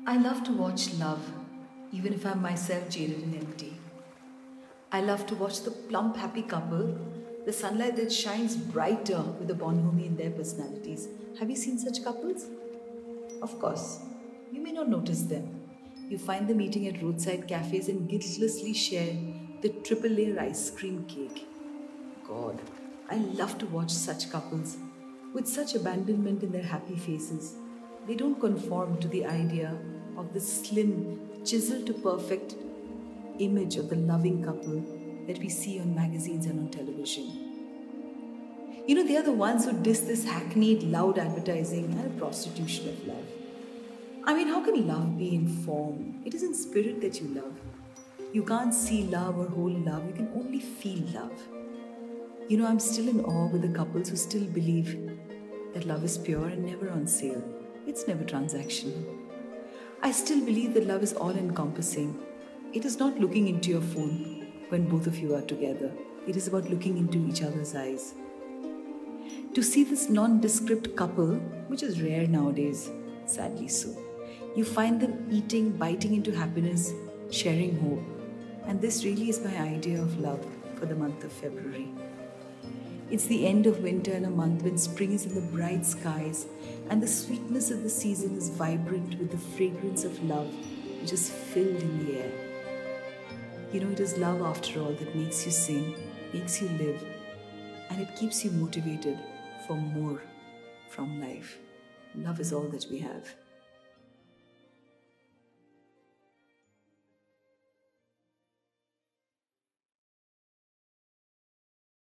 I love to watch love, even if I'm myself jaded and empty. I love to watch the plump, happy couple, the sunlight that shines brighter with the bonhomie in their personalities. Have you seen such couples? Of course, you may not notice them. You find them eating at roadside cafes and guiltlessly share the triple layer ice cream cake. God, I love to watch such couples with such abandonment in their happy faces. They don't conform to the idea of the slim, chiseled to perfect image of the loving couple that we see on magazines and on television. They are the ones who diss this hackneyed, loud advertising and prostitution of love. I mean, how can love be in form? It is in spirit that you love. You can't see love or hold love, you can only feel love. I'm still in awe with the couples who still believe that love is pure and never on sale. It's never transactional. I still believe that love is all encompassing. It is not looking into your phone when both of you are together, it is about looking into each other's eyes. To see this nondescript couple, which is rare nowadays, sadly so, you find them eating, biting into happiness, sharing hope. And this really is my idea of love for the month of February. It's the end of winter and a month when spring is in the bright skies and the sweetness of the season is vibrant with the fragrance of love which is filled in the air. It is love after all that makes you sing, makes you live, and it keeps you motivated for more from life. Love is all that we have.